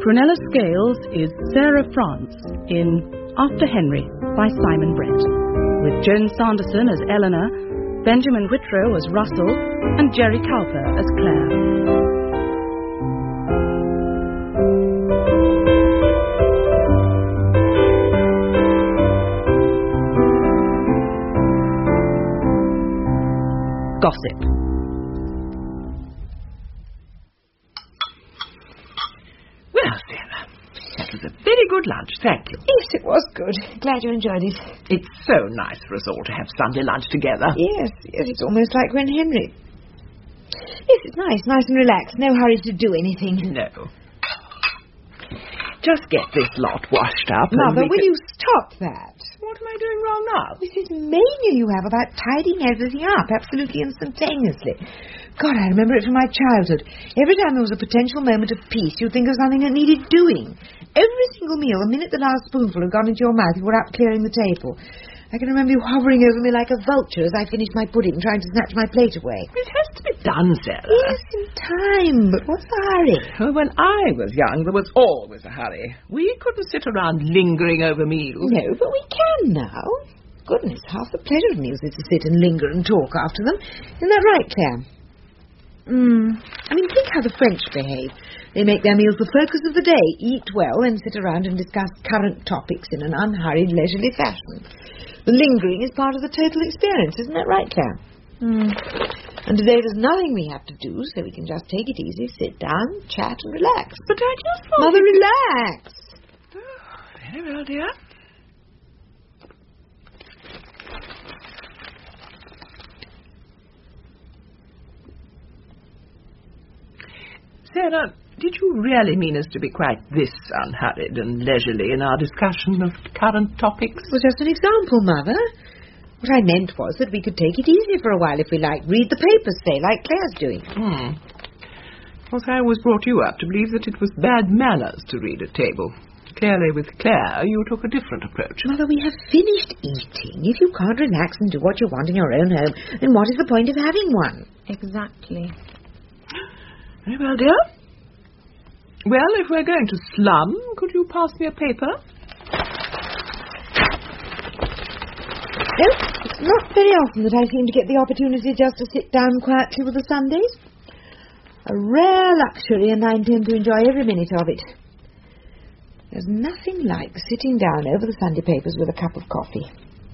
Prunella Scales is Sarah France in After Henry by Simon Brett, with Joan Sanderson as Eleanor, Benjamin Whitrow as Russell, and Jerry Cowper as Claire. Gossip. Well, Sarah, that was a very good lunch, thank you. Yes, it was good. Glad you enjoyed it. It's so nice for us all to have Sunday lunch together. Yes, it's almost like when Henry... Yes, it's nice and relaxed. No hurry to do anything. No. Just get this lot washed up. Mother, will you stop that? What am I doing wrong now? This mania you have about tidying everything up absolutely instantaneously. God, I remember it from my childhood. Every time there was a potential moment of peace, you'd think of something that needed doing. Every single meal, the minute the last spoonful had gone into your mouth, you were out clearing the table. I can remember you hovering over me like a vulture as I finished my pudding, trying to snatch my plate away. It has to be done, Sarah. Yes, in time, but what's the hurry? Well, when I was young, there was always a hurry. We couldn't sit around lingering over meals. No, but we can now. Goodness, half the pleasure of meals is to sit and linger and talk after them. Isn't that right, Claire? I mean, think how the French behave. They make their meals the focus of the day, eat well, and sit around and discuss current topics in an unhurried, leisurely fashion. The lingering is part of the total experience, isn't that right, Claire? And today there's nothing we have to do, so we can just take it easy, sit down, chat and relax. But I just thought... Mother, relax! Oh, very well, dear. Sarah, did you really mean us to be quite this unhurried and leisurely in our discussion of current topics? It was just an example, Mother. What I meant was that we could take it easy for a while if we like. Read the papers, say, like Claire's doing. Of course, I always brought you up to believe that it was bad manners to read at table. Clearly, with Claire, you took a different approach. Mother, we have finished eating. If you can't relax and do what you want in your own home, then what is the point of having one? Exactly. Very well, dear. Well, if we're going to slum, could you pass me a paper? No, it's not very often that I seem to get the opportunity just to sit down quietly with the Sundays. A rare luxury, and I intend to enjoy every minute of it. There's nothing like sitting down over the Sunday papers with a cup of coffee.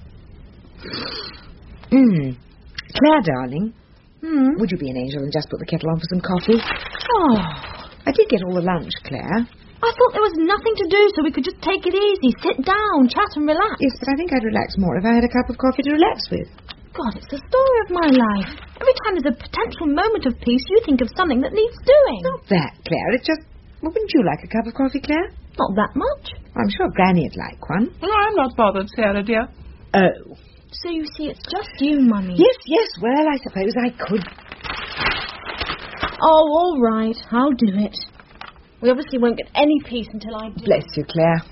Claire, darling, would you be an angel and just put the kettle on for some coffee? Oh, I did get all the lunch, Claire. I thought there was nothing to do, so we could just take it easy, sit down, chat and relax. Yes, but I think I'd relax more if I had a cup of coffee to relax with. God, it's the story of my life. Every time there's a potential moment of peace, you think of something that needs doing. Not that, Claire. It's just... Well, wouldn't you like a cup of coffee, Claire? Not that much. I'm sure Granny'd like one. Well, I'm not bothered, Sarah, dear. Oh. So you see, it's just you, Mummy. Yes. Well, I suppose I could. Oh, all right. I'll do it. We obviously won't get any peace until I do. Bless you, Claire.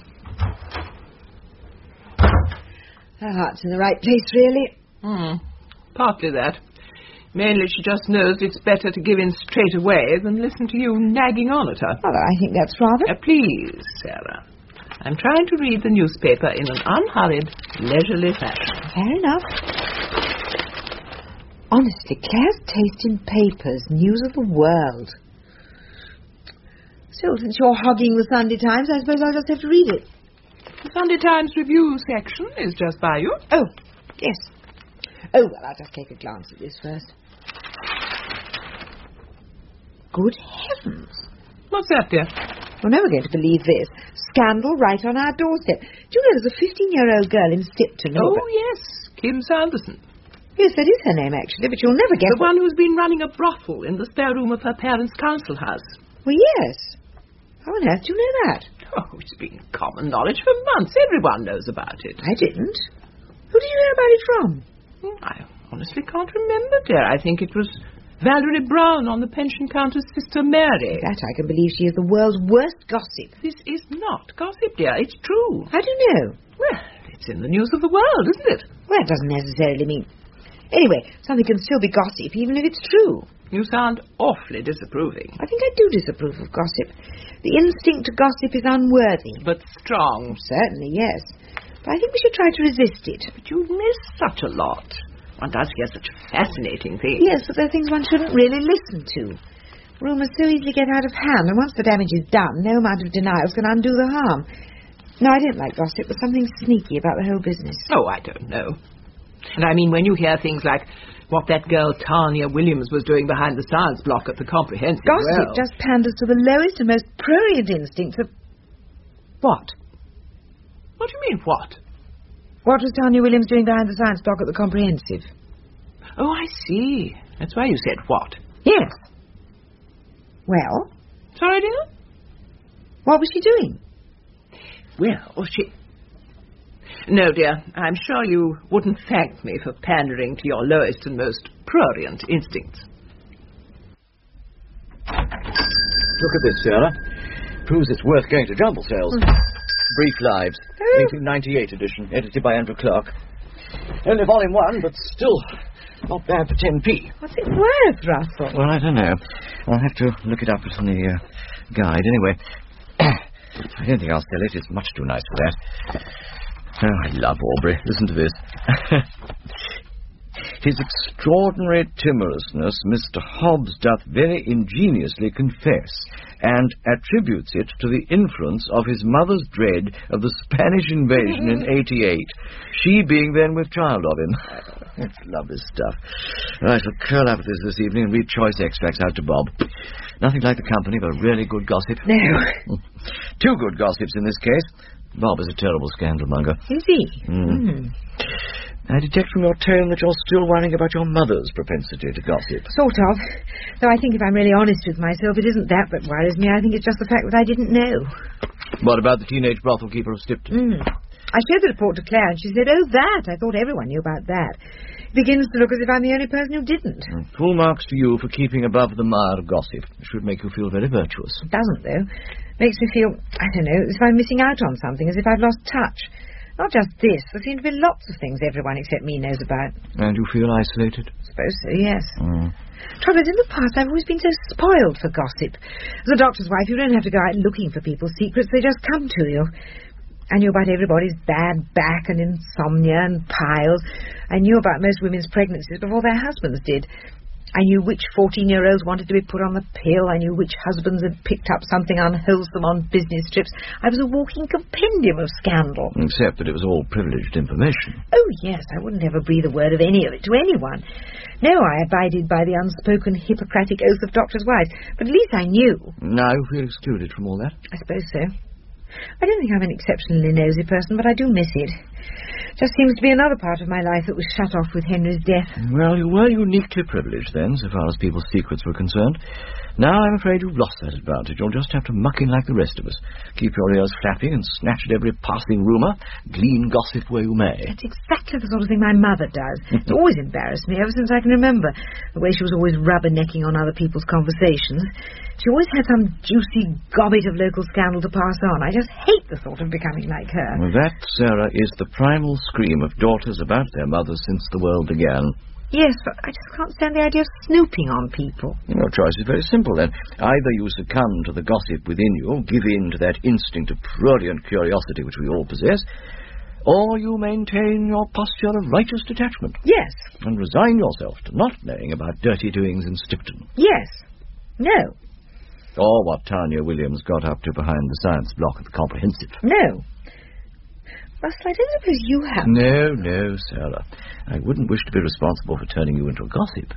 Her heart's in the right place, really. Partly that. Mainly she just knows it's better to give in straight away than listen to you nagging on at her. Mother, I think that's rather... Please, Sarah. I'm trying to read the newspaper in an unhurried, leisurely fashion. Fair enough. Honestly, Claire's taste in papers, news of the world. Still, since you're hogging the Sunday Times, I suppose I'll just have to read it. The Sunday Times review section is just by you. Oh, yes. Oh, well, I'll just take a glance at this first. Good heavens. What's that, dear? You're never going to believe this. Scandal right on our doorstep. Do you know there's a 15-year-old girl in Stipton? Oh, yes, Kim Sanderson. Yes, that is her name, actually, but you'll never guess... The one who's been running a brothel in the spare room of her parents' council house. Well, yes. How on earth do you know that? Oh, it's been common knowledge for months. Everyone knows about it. I didn't. Who did you hear about it from? I honestly can't remember, dear. I think it was Valerie Brown on the pension counter's sister Mary. That I can believe. She is the world's worst gossip. This is not gossip, dear. It's true. How do you know? Well, it's in the news of the world, isn't it? Well, that doesn't necessarily mean... Anyway, something can still be gossip, even if it's true. You sound awfully disapproving. I think I do disapprove of gossip. The instinct to gossip is unworthy. But strong. Certainly, yes. But I think we should try to resist it. But you miss such a lot. One does hear such fascinating things. Yes, but they're things one shouldn't really listen to. Rumours so easily get out of hand, and once the damage is done, no amount of denials can undo the harm. No, I don't like gossip. There's something sneaky about the whole business. Oh, I don't know. And I mean, when you hear things like what that girl Tanya Williams was doing behind the science block at the comprehensive... Gossip just panders to the lowest and most prurient instincts of... What? What do you mean, what? What was Tanya Williams doing behind the science block at the comprehensive? Oh, I see. That's why you said what. Yes. Well? Sorry, dear? What was she doing? Well, she... No, dear, I'm sure you wouldn't thank me for pandering to your lowest and most prurient instincts. Look at this, Sarah. Proves it's worth going to jumble sales. Brief Lives, 1898 edition, edited by Andrew Clark. Only volume 1, but still not bad for 10p. What's it worth, Russell? Well, I don't know. I'll have to look it up on the guide. Anyway, I don't think I'll sell it. It's much too nice for that. Oh, I love Aubrey. Listen to this. His extraordinary timorousness Mr. Hobbes doth very ingeniously confess, and attributes it to the influence of his mother's dread of the Spanish invasion in 88, she being then with child of him. That's lovely stuff. I shall curl up with this evening and read choice extracts out to Bob. Nothing like the company of a really good gossip. No. Two good gossips in this case. Bob is a terrible scandalmonger. Is he? I detect from your tone that you're still worrying about your mother's propensity to gossip. Sort of. Though I think if I'm really honest with myself, it isn't that worries me. I think it's just the fact that I didn't know. What about the teenage brothel keeper of Stipton? I showed the report to Claire, and she said, "Oh, that! I thought everyone knew about that." It begins to look as if I'm the only person who didn't. Full marks to you for keeping above the mire of gossip. It should make you feel very virtuous. It doesn't, though. Makes me feel, I don't know, as if I'm missing out on something, as if I've lost touch. Not just this. There seem to be lots of things everyone except me knows about. And you feel isolated? I suppose so, yes. Trouble is, in the past, I've always been so spoiled for gossip. As a doctor's wife, you don't have to go out looking for people's secrets. They just come to you. I knew about everybody's bad back and insomnia and piles. I knew about most women's pregnancies before their husbands did. I knew which 14-year-olds wanted to be put on the pill. I knew which husbands had picked up something unwholesome on business trips. I was a walking compendium of scandal. Except that it was all privileged information. Oh, yes, I wouldn't ever breathe a word of any of it to anyone. No, I abided by the unspoken Hippocratic oath of doctors' wives. But at least I knew. Now you feel excluded from all that? I suppose so. I don't think I'm an exceptionally nosy person, but I do miss it. Just seems to be another part of my life that was shut off with Henry's death. Well, you were uniquely privileged then, so far as people's secrets were concerned. Now I'm afraid you've lost that advantage. You'll just have to muck in like the rest of us. Keep your ears flapping and snatch at every passing rumour. Glean gossip where you may. That's exactly the sort of thing my mother does. It's always embarrassed me ever since I can remember. The way she was always rubbernecking on other people's conversations. She always had some juicy gobbet of local scandal to pass on. I just hate the thought of becoming like her. Well, that, Sarah, is the primal scream of daughters about their mothers since the world began. Yes, but I just can't stand the idea of snooping on people. Your choice is very simple, then. Either you succumb to the gossip within you, give in to that instinct of prurient curiosity which we all possess, or you maintain your posture of righteous detachment. Yes. And resign yourself to not knowing about dirty doings in Stipton. Yes. No. Or what Tanya Williams got up to behind the science block at the comprehensive. No. Russell, I don't suppose you have... No, Sarah. I wouldn't wish to be responsible for turning you into a gossip.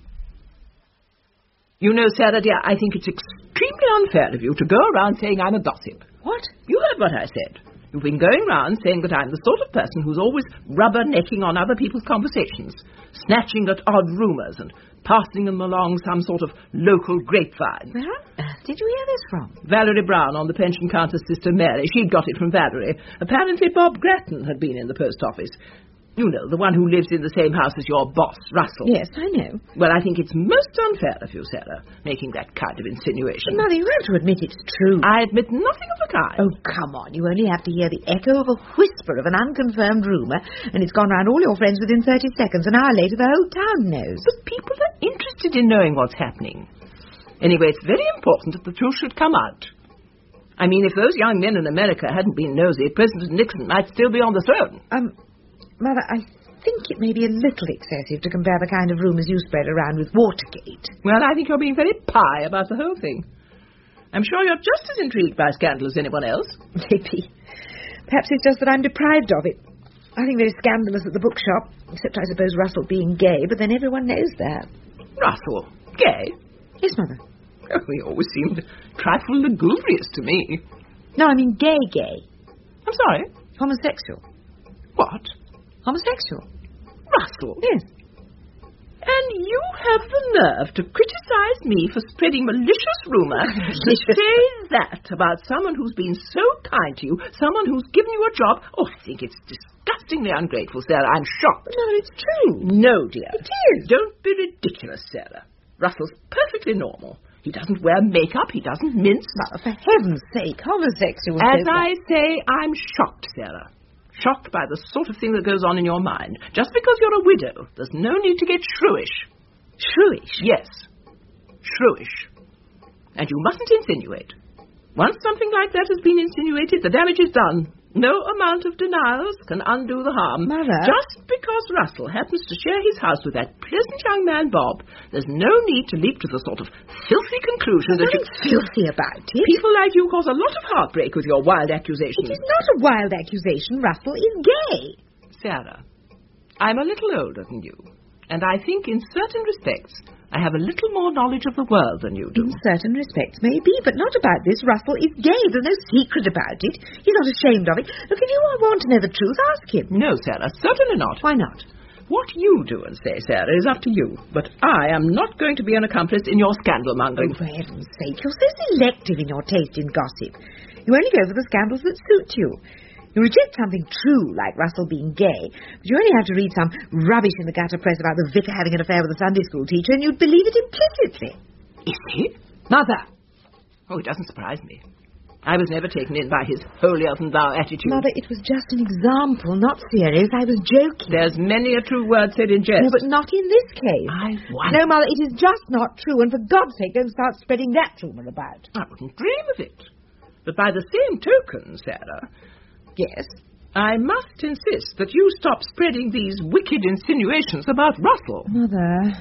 You know, Sarah, dear, I think it's extremely unfair of you to go around saying I'm a gossip. What? You heard what I said. You've been going round saying that I'm the sort of person who's always rubbernecking on other people's conversations, snatching at odd rumours and passing them along some sort of local grapevine. Where on earth did you hear this from? Valerie Brown on the pension counter's sister Mary. She'd got it from Valerie. Apparently Bob Grattan had been in the post office. You know, the one who lives in the same house as your boss, Russell. Yes, I know. Well, I think it's most unfair of you, Sarah, making that kind of insinuation. But, Mother, you have to admit it's true. I admit nothing of the kind. Oh, come on. You only have to hear the echo of a whisper of an unconfirmed rumour, and it's gone round all your friends within 30 seconds. An hour later, the whole town knows. But people are interested in knowing what's happening. Anyway, it's very important that the truth should come out. I mean, if those young men in America hadn't been nosy, President Nixon might still be on the throne. Mother, I think it may be a little excessive to compare the kind of rumours you spread around with Watergate. Well, I think you're being very pie about the whole thing. I'm sure you're just as intrigued by scandal as anyone else. Maybe. Perhaps it's just that I'm deprived of it. I think very scandalous at the bookshop, except I suppose Russell being gay, but then everyone knows that. Russell? Gay? Yes, Mother. Oh, he always seemed a trifle lugubrious to me. No, I mean gay. I'm sorry? Homosexual. What? Homosexual. Russell? Yes. And you have the nerve to criticize me for spreading malicious rumour, to say that about someone who's been so kind to you, someone who's given you a job. Oh, I think it's disgustingly ungrateful, Sarah. I'm shocked. No, it's true. No, dear. It is. Don't be ridiculous, Sarah. Russell's perfectly normal. He doesn't wear makeup. He doesn't mince. But for heaven's sake, homosexual. As I say, I'm shocked, Sarah. Shocked by the sort of thing that goes on in your mind. Just because you're a widow, there's no need to get shrewish. Shrewish? Yes. Shrewish. And you mustn't insinuate. Once something like that has been insinuated, the damage is done. No amount of denials can undo the harm. Mother. Just because Russell happens to share his house with that pleasant young man, Bob, there's no need to leap to the sort of filthy conclusion that Nothing filthy about it. People like you cause a lot of heartbreak with your wild accusations. It is not a wild accusation. Russell is gay. Sarah, I'm a little older than you, and I think in certain respects I have a little more knowledge of the world than you do. In certain respects, maybe, but not about this. Russell is gay. There's no secret about it. He's not ashamed of it. Look, if you want to know the truth, ask him. No, Sarah, certainly not. Why not? What you do and say, Sarah, is up to you. But I am not going to be an accomplice in your scandal-mongering. Oh, for heaven's sake, you're so selective in your taste in gossip. You only go for the scandals that suit you. You reject something true, like Russell being gay, but you only have to read some rubbish in the gutter press about the vicar having an affair with a Sunday school teacher, and you'd believe it implicitly. Is he? Mother! Oh, it doesn't surprise me. I was never taken in by his holier-than-thou attitude. Mother, it was just an example, not serious. I was joking. There's many a true word said in jest. No, but not in this case. I wonder. No, Mother, it is just not true, and for God's sake, don't start spreading that rumour about. I wouldn't dream of it. But by the same token, Sarah... Yes? I must insist that you stop spreading these wicked insinuations about Russell. Mother...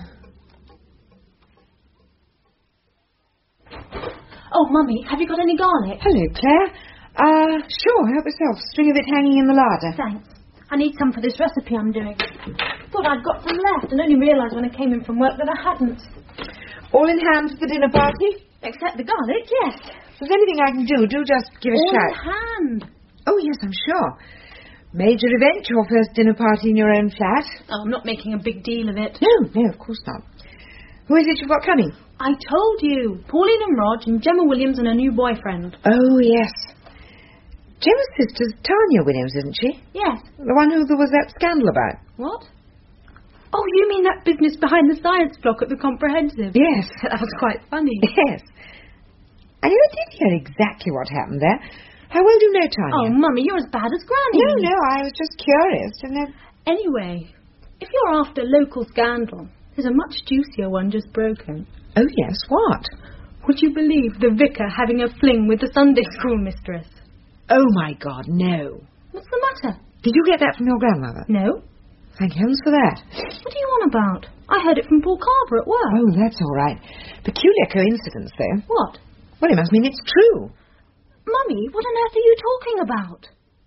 Oh, Mummy, have you got any garlic? Hello, Claire. Sure, help yourself. String of it hanging in the larder. Thanks. I need some for this recipe I'm doing. Thought I'd got some left and only realised when I came in from work that I hadn't. All in hand for the dinner party? Except the garlic, yes. If there's anything I can do, just give a All shout. in hand. Oh, yes, I'm sure. Major event, your first dinner party in your own flat. Oh, I'm not making a big deal of it. No, of course not. Who is it you've got coming? I told you. Pauline and Rog and Gemma Williams and her new boyfriend. Oh, yes. Gemma's sister's Tanya Williams, isn't she? Yes. The one who there was that scandal about. What? Oh, you mean that business behind the science block at the Comprehensive? Yes. That was quite funny. Yes. I never did hear exactly what happened there. How well do you know Tanya? Oh, Mummy, you're as bad as Granny. No, I was just curious to know. Anyway, if you're after local scandal, there's a much juicier one just broken. Oh, yes, what? Would you believe the vicar having a fling with the Sunday school mistress? Oh, my God, no. What's the matter? Did you get that from your grandmother? No. Thank heavens for that. What are you on about? I heard it from Paul Carver at work. Oh, that's all right. Peculiar coincidence, though. What? Well, it must mean it's true. Mummy, what on earth are you talking about?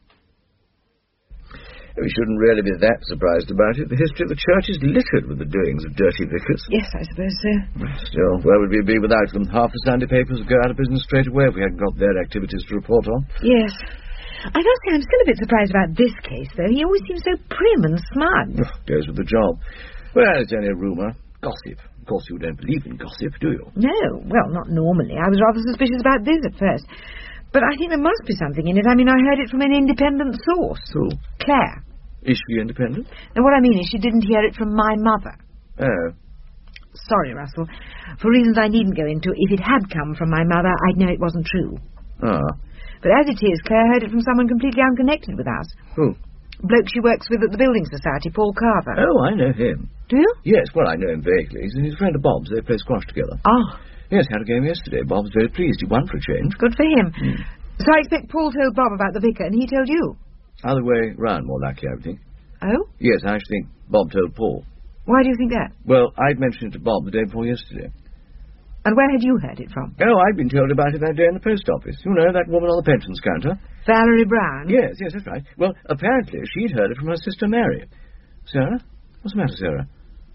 We shouldn't really be that surprised about it. The history of the church is littered with the doings of dirty vicars. Yes, I suppose so. Still, where would we be without them? Half the Sunday papers would go out of business straight away if we hadn't got their activities to report on. Yes. I must say I'm still a bit surprised about this case, though. He always seems so prim and smug. Goes with the job. Well, it's only a rumour. Gossip. Of course, you don't believe in gossip, do you? No, well, not normally. I was rather suspicious about this at first. But I think there must be something in it. I mean, I heard it from an independent source. Who? Claire. Is she independent? And what I mean is she didn't hear it from my mother. Oh. Sorry, Russell. For reasons I needn't go into, if it had come from my mother, I'd know it wasn't true. Ah. But as it is, Claire heard it from someone completely unconnected with us. Who? Bloke she works with at the Building Society, Paul Carver. Oh, I know him. Do you? Yes, well, I know him vaguely. He's a friend of Bob's. They play squash together. Oh, Yes, had a game yesterday. Bob's very pleased. He won for a change. good for him. So I expect Paul told Bob about the vicar, and he told you? Other way round, more likely, I would think. Oh? Yes, I should think Bob told Paul. Why do you think that? Well, I'd mentioned it to Bob the day before yesterday. And where had you heard it from? Oh, I'd been told about it that day in the post office. You know, that woman on the pensions counter? Valerie Brown? Yes, that's right. Well, apparently she'd heard it from her sister Mary. Sarah? What's the matter, Sarah?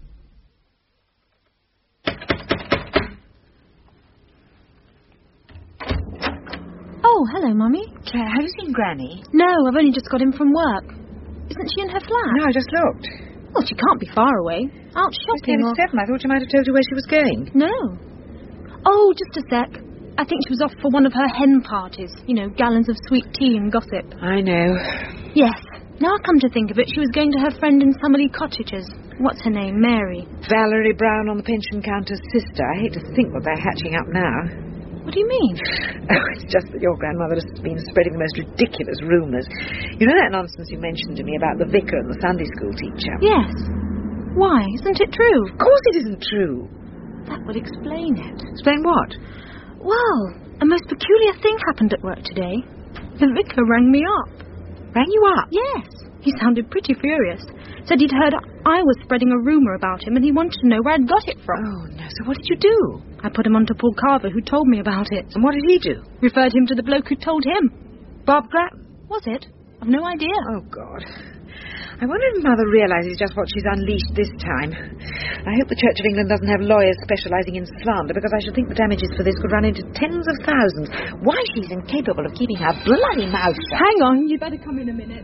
Oh, hello, Mummy. Claire, have you seen Granny? No, I've only just got in from work. Isn't she in her flat? No, I just looked. Well, she can't be far away. Out shopping or... 7. I thought you might have told you where she was going. No. Oh, just a sec. I think she was off for one of her hen parties. You know, gallons of sweet tea and gossip. I know. Yes. Now I come to think of it, she was going to her friend in Summerley Cottages. What's her name? Mary. Valerie Brown on the pension counter's sister. I hate to think what they're hatching up now. What do you mean? Oh, it's just that your grandmother has been spreading the most ridiculous rumours. You know that nonsense you mentioned to me about the vicar and the Sunday school teacher? Yes. Why? Isn't it true? Of course it isn't true. That would explain it. Explain what? Well, a most peculiar thing happened at work today. The vicar rang me up. Rang you up? Yes. He sounded pretty furious. Said he'd heard I was spreading a rumour about him and he wanted to know where I'd got it from. Oh, no. So what did you do? I put him on to Paul Carver, who told me about it. And what did he do? Referred him to the bloke who told him. Bob Grattan? Was it? I've no idea. Oh, God. I wonder if Mother realises just what she's unleashed this time. I hope the Church of England doesn't have lawyers specialising in slander, because I should think the damages for this could run into tens of thousands. Why she's incapable of keeping her bloody mouth shut. Hang on, you'd better come in a minute.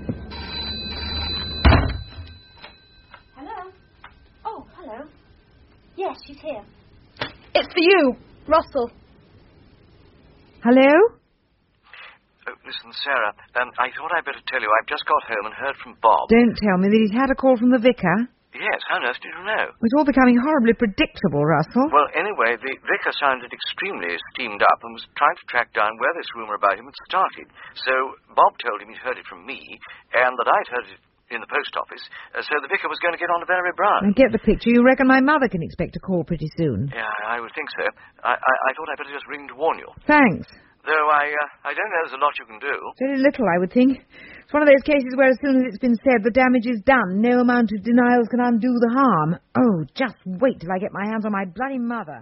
Hello? Oh, hello. Yes, she's here. It's for you, Russell. Hello? Oh, listen, Sarah, I thought I'd better tell you I've just got home and heard from Bob. Don't tell me that he's had a call from the vicar. Yes, how on earth did you know? It's all becoming horribly predictable, Russell. Well, anyway, the vicar sounded extremely steamed up and was trying to track down where this rumour about him had started. So Bob told him he'd heard it from me, and that I'd heard it in the post office, so the vicar was going to get on to Valerie Brown. I get the picture. You reckon my mother can expect a call pretty soon? Yeah, I would think so. I thought I'd better just ring to warn you. Thanks. Though I don't know there's a lot you can do. Very little, I would think. It's one of those cases where as soon as it's been said, the damage is done. No amount of denials can undo the harm. Oh, just wait till I get my hands on my bloody mother.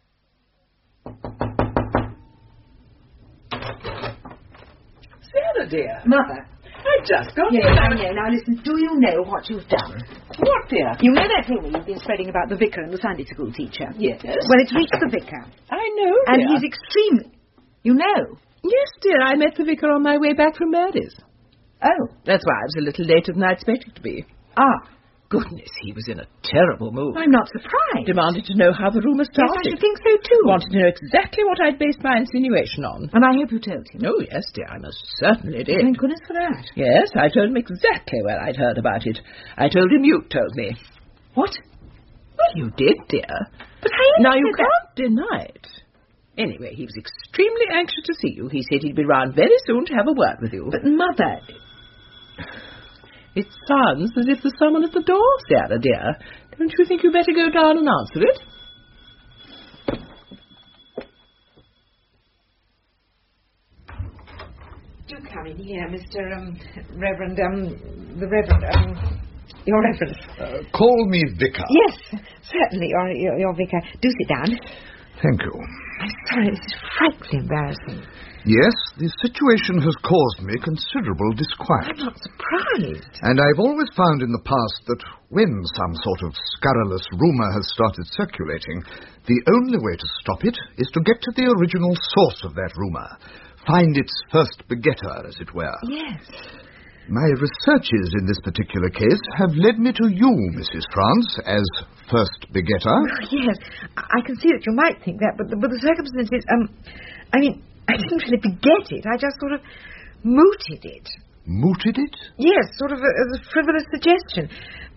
Sarah, dear. Mother. I just got Yes, I know. Now listen, do you know what you've done? What, dear? You know that rumour you've been spreading about the vicar and the Sunday school teacher? Yes. Well, it's reached the vicar. I know, And dear. he's extremely... You know? Yes, dear, I met the vicar on my way back from Murdy's. Oh. That's why I was a little later than I expected to be. Ah. Goodness, he was in a terrible mood. I'm not surprised. Demanded to know how the rumour Yes, started. I should think so too. Wanted to know exactly what I'd based my insinuation on. And I hope you told him. Oh, yes, dear, I most certainly did. Thank goodness for that. Yes, I told him exactly where I'd heard about it. I told him you told me. What? Well, you did, dear. But I Now, you can't deny it. Anyway, he was extremely anxious to see you. He said he'd be round very soon to have a word with you. But, Mother... It sounds as if there's someone at the door, Sarah, dear. Don't you think you'd better go down and answer it? Do come in here, Mr. Reverend, the Reverend, your Reverence. Call me Vicar. Yes, certainly, your vicar. Do sit down. Thank you. I'm sorry, this is frightfully embarrassing. Yes, the situation has caused me considerable disquiet. I'm not surprised. And I've always found in the past that when some sort of scurrilous rumour has started circulating, the only way to stop it is to get to the original source of that rumour. Find its first begetter, as it were. Yes. My researches in this particular case have led me to you, Mrs. France, as first begetter. Oh, yes, I can see that you might think that, but the circumstances, I didn't really beget it. I just sort of mooted it. Mooted it? Yes, sort of as a frivolous suggestion.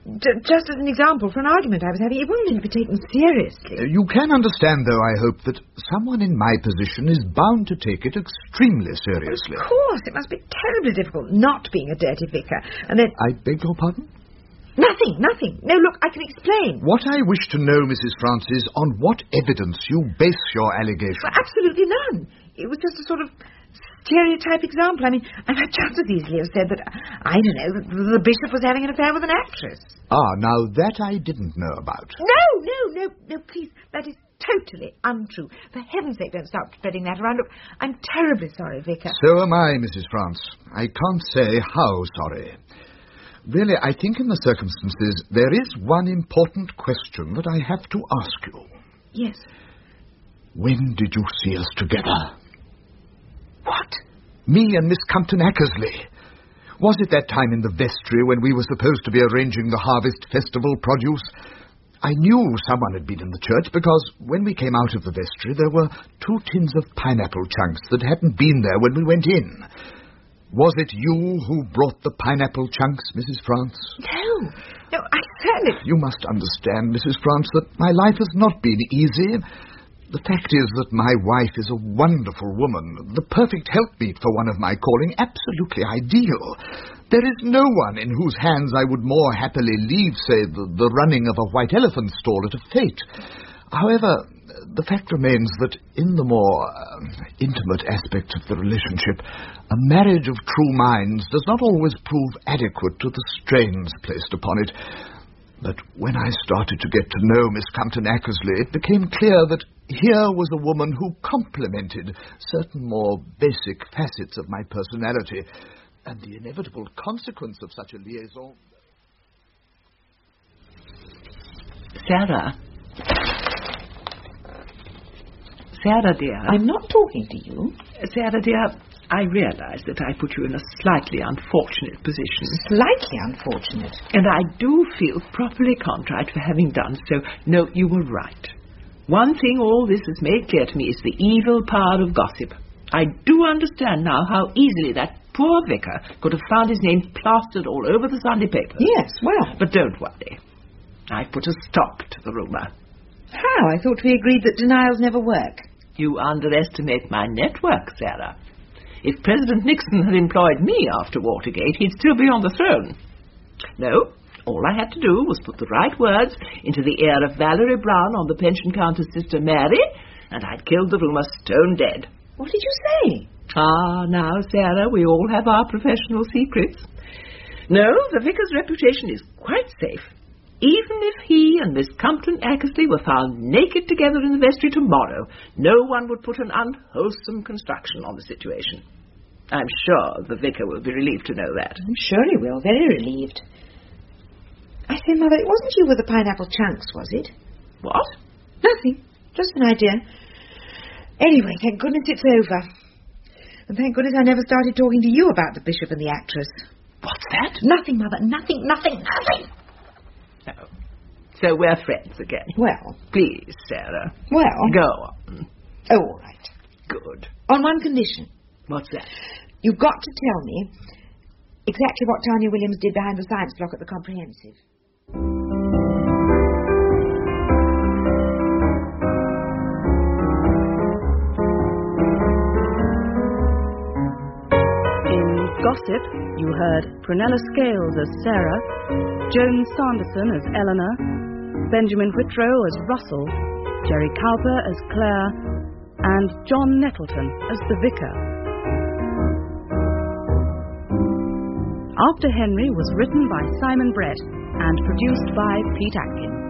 Just as an example for an argument I was having. It wasn't to be taken seriously. You can understand, though, I hope, that someone in my position is bound to take it extremely seriously. Of course, it must be terribly difficult not being a dirty vicar. And then... I beg your pardon? Nothing. No, look, I can explain. What I wish to know, Mrs. Francis, on what evidence you base your allegation. Well, absolutely none. It was just a sort of stereotype example. I mean, I might just as easily have said that, I don't know, that the bishop was having an affair with an actress. Now that I didn't know about. No, please, that is totally untrue. For heaven's sake, don't start spreading that around. Look, I'm terribly sorry, Vicar. So am I, Mrs. France. I can't say how sorry. Really, I think in the circumstances, there is one important question that I have to ask you. Yes. When did you see us together? What? Me and Miss Compton Ackersley. Was it that time in the vestry when we were supposed to be arranging the harvest festival produce? I knew someone had been in the church because when we came out of the vestry there were 2 tins of pineapple chunks that hadn't been there when we went in. Was it you who brought the pineapple chunks, Mrs. France? No, I certainly... You must understand, Mrs. France, that my life has not been easy. The fact is that my wife is a wonderful woman, the perfect helpmeet for one of my calling, absolutely ideal. There is no one in whose hands I would more happily leave, say, the running of a white elephant stall at a fete. However, the fact remains that in the more intimate aspects of the relationship, a marriage of true minds does not always prove adequate to the strains placed upon it. But when I started to get to know Miss Compton Ackersley, it became clear that here was a woman who complemented certain more basic facets of my personality, and the inevitable consequence of such a liaison... Sarah, dear. I'm not talking to you. Sarah, dear, I realise that I put you in a slightly unfortunate position. Slightly unfortunate? And I do feel properly contrite for having done so. No, you were right. One thing all this has made clear to me is the evil power of gossip. I do understand now how easily that poor vicar could have found his name plastered all over the Sunday papers. Yes, well... But don't worry. I put a stop to the rumour. How? I thought we agreed that denials never work. You underestimate my network, Sarah. If President Nixon had employed me after Watergate, he'd still be on the throne. No, all I had to do was put the right words into the ear of Valerie Brown on the pension counter's sister Mary, and I'd killed the rumour stone dead. What did you say? Now, Sarah, we all have our professional secrets. No, the vicar's reputation is quite safe. Even if he and Miss Compton Ackersley were found naked together in the vestry tomorrow, no one would put an unwholesome construction on the situation. I'm sure the vicar will be relieved to know that. I'm sure he will, very relieved. I say, Mother, it wasn't you with the pineapple chunks, was it? What? Nothing, just an idea. Anyway, thank goodness it's over. And thank goodness I never started talking to you about the bishop and the actress. What's that? Nothing, Mother, nothing. No. So we're friends again. Well. Please, Sarah. Well. Go on. Oh, all right. Good. On one condition. What's that? You've got to tell me exactly what Tanya Williams did behind the science block at the Comprehensive. Gossip, you heard Prunella Scales as Sarah, Joan Sanderson as Eleanor, Benjamin Whitrow as Russell, Jerry Cowper as Claire, and John Nettleton as the vicar. After Henry was written by Simon Brett and produced by Pete Atkin.